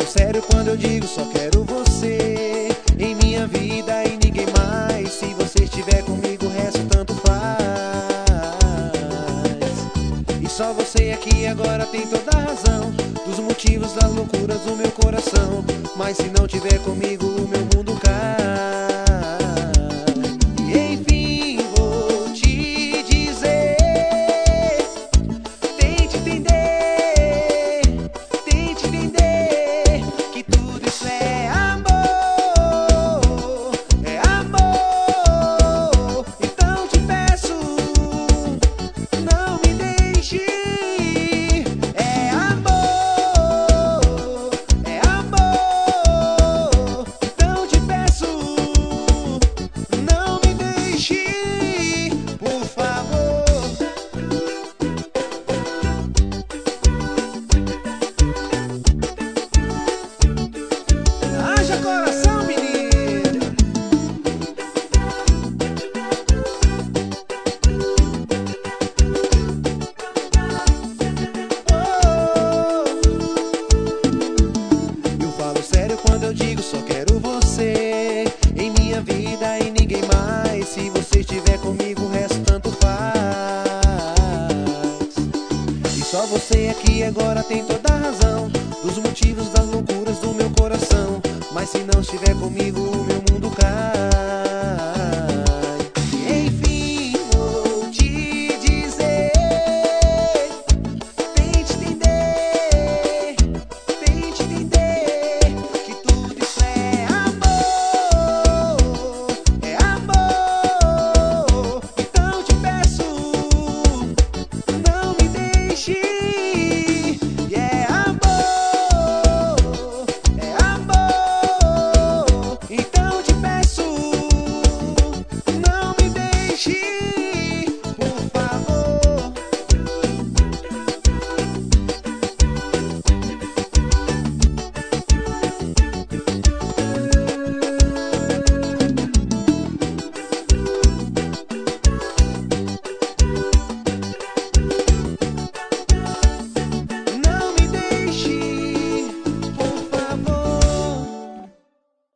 sério quando eu digo só quero você em minha vida e ninguém mais. Se você estiver comigo, o resto tanto faz. E só você aqui agora tem toda a razão dos motivos, das loucuras do meu coração. Mas se não tiver comigo, o meu mundo cai. E enfim vou te dizer, tente entender, que tudo isso é amor, é amor. Então te peço, não me deixe. É amor, é amor. Então te peço, não me deixe, por favor. Haja coração, menina. Eu falo sério quando eu digo só quero você em minha vida e ninguém mais. Se você estiver comigo, o resto tanto faz. E só você aqui agora tem toda a razão dos motivos, das loucuras do meu coração. Mas se não estiver comigo, o meu mundo cai.